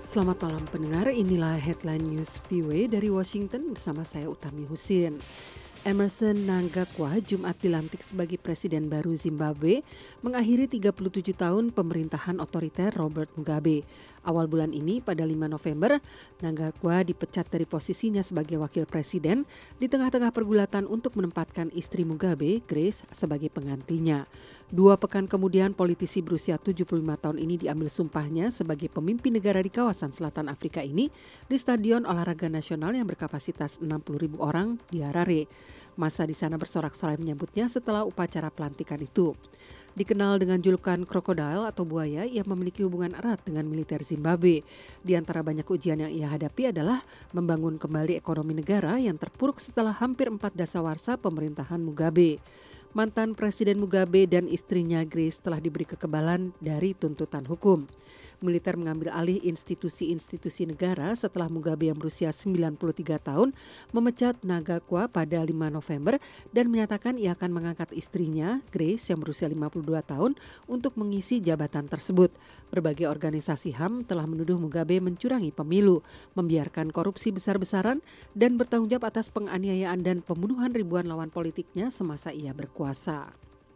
Selamat malam pendengar, inilah headline news VOA dari Washington bersama saya Utami Husin. Emmerson Mnangagwa Jumat dilantik sebagai presiden baru Zimbabwe, mengakhiri 37 tahun pemerintahan otoriter Robert Mugabe. Awal bulan ini pada 5 November, Mnangagwa dipecat dari posisinya sebagai wakil presiden di tengah-tengah pergulatan untuk menempatkan istri Mugabe, Grace, sebagai penggantinya. 2 pekan kemudian, politisi berusia 75 tahun ini diambil sumpahnya sebagai pemimpin negara di kawasan selatan Afrika ini di Stadion Olahraga Nasional yang berkapasitas 60.000 orang di Harare. Massa di sana bersorak-sorai menyambutnya setelah upacara pelantikan itu. Dikenal dengan julukan krokodil atau buaya, ia memiliki hubungan erat dengan militer Zimbabwe. Di antara banyak ujian yang ia hadapi adalah membangun kembali ekonomi negara yang terpuruk setelah hampir 4 dasawarsa pemerintahan Mugabe. Mantan Presiden Mugabe dan istrinya Grace telah diberi kekebalan dari tuntutan hukum. Militer mengambil alih institusi-institusi negara setelah Mugabe yang berusia 93 tahun memecat Mnangagwa pada 5 November dan menyatakan ia akan mengangkat istrinya, Grace, yang berusia 52 tahun untuk mengisi jabatan tersebut. Berbagai organisasi HAM telah menuduh Mugabe mencurangi pemilu, membiarkan korupsi besar-besaran, dan bertanggung jawab atas penganiayaan dan pembunuhan ribuan lawan politiknya semasa ia berkuasa.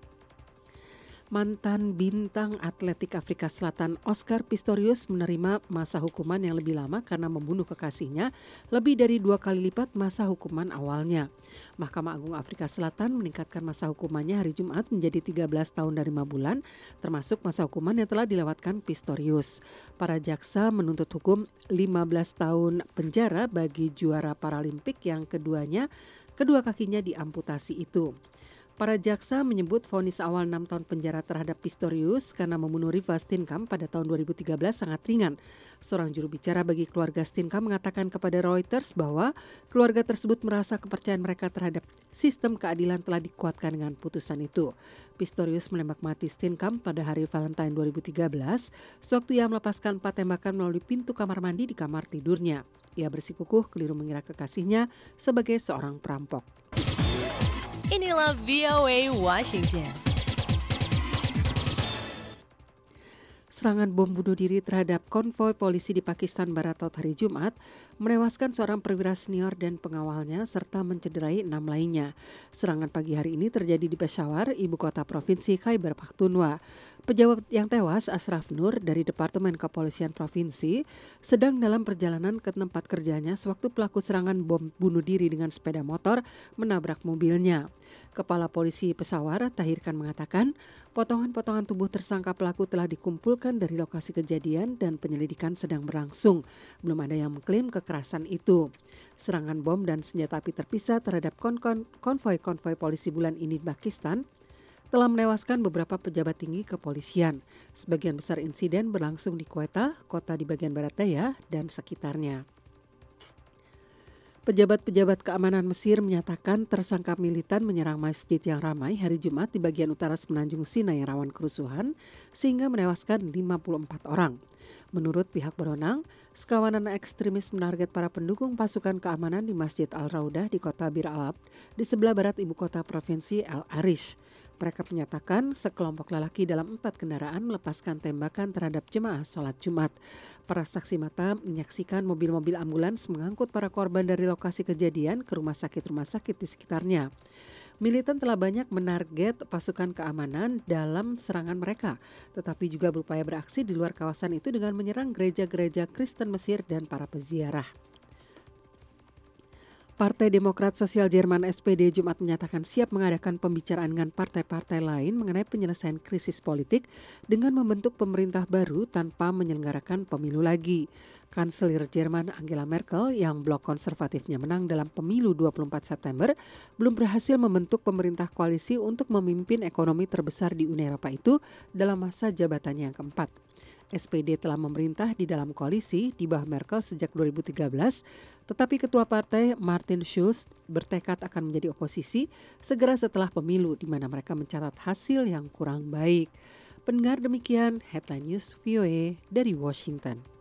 Mantan bintang atletik Afrika Selatan Oscar Pistorius menerima masa hukuman yang lebih lama karena membunuh kekasihnya, lebih dari 2 kali lipat masa hukuman awalnya. Mahkamah Agung Afrika Selatan meningkatkan masa hukumannya hari Jumat menjadi 13 tahun dan 5 bulan, termasuk masa hukuman yang telah dilewatkan Pistorius. Para jaksa menuntut hukum 15 tahun penjara bagi juara Paralimpik yang kedua kakinya diamputasi itu. Para jaksa menyebut vonis awal 6 tahun penjara terhadap Pistorius karena membunuh Reeva Steenkamp pada tahun 2013 sangat ringan. Seorang juru bicara bagi keluarga Steenkamp mengatakan kepada Reuters bahwa keluarga tersebut merasa kepercayaan mereka terhadap sistem keadilan telah dikuatkan dengan putusan itu. Pistorius menembak mati Steenkamp pada hari Valentine 2013, sewaktu ia melepaskan 4 tembakan melalui pintu kamar mandi di kamar tidurnya. Ia bersikukuh keliru mengira kekasihnya sebagai seorang perampok. Inilah VOA Washington. Serangan bom bunuh diri terhadap konvoi polisi di Pakistan Barat hari Jumat menewaskan seorang perwira senior dan pengawalnya serta mencederai 6 lainnya. Serangan pagi hari ini terjadi di Peshawar, ibu kota provinsi Khyber Pakhtunkhwa. Pejabat yang tewas, Ashraf Nur dari Departemen Kepolisian Provinsi, sedang dalam perjalanan ke tempat kerjanya sewaktu pelaku serangan bom bunuh diri dengan sepeda motor menabrak mobilnya. Kepala Polisi Peshawar, Tahir Khan, mengatakan potongan-potongan tubuh tersangka pelaku telah dikumpulkan dari lokasi kejadian dan penyelidikan sedang berlangsung. Belum ada yang mengklaim kekerasan itu. Serangan bom dan senjata api terpisah terhadap konvoi polisi bulan ini di Pakistan telah menewaskan beberapa pejabat tinggi kepolisian. Sebagian besar insiden berlangsung di Quetta, kota di bagian barat daya, dan sekitarnya. Pejabat-pejabat keamanan Mesir menyatakan tersangka militan menyerang masjid yang ramai hari Jumat di bagian utara semenanjung Sinai yang rawan kerusuhan sehingga menewaskan 54 orang. Menurut pihak berwenang, sekawanan ekstremis menarget para pendukung pasukan keamanan di Masjid Al-Raudah di kota Bir Al-Abd di sebelah barat ibu kota provinsi El Arish. Mereka menyatakan sekelompok lelaki dalam 4 kendaraan melepaskan tembakan terhadap jemaah sholat Jumat. Para saksi mata menyaksikan mobil-mobil ambulans mengangkut para korban dari lokasi kejadian ke rumah sakit di sekitarnya. Militan telah banyak menarget pasukan keamanan dalam serangan mereka, tetapi juga berupaya beraksi di luar kawasan itu dengan menyerang gereja-gereja Kristen Mesir dan para peziarah. Partai Demokrat Sosial Jerman SPD Jumat menyatakan siap mengadakan pembicaraan dengan partai-partai lain mengenai penyelesaian krisis politik dengan membentuk pemerintah baru tanpa menyelenggarakan pemilu lagi. Kanselir Jerman Angela Merkel yang blok konservatifnya menang dalam pemilu 24 September belum berhasil membentuk pemerintah koalisi untuk memimpin ekonomi terbesar di Uni Eropa itu dalam masa jabatannya yang keempat. SPD telah memerintah di dalam koalisi di bawah Merkel sejak 2013, tetapi ketua partai Martin Schulz bertekad akan menjadi oposisi segera setelah pemilu di mana mereka mencatat hasil yang kurang baik. Pendengar, demikian Headline News VOA dari Washington.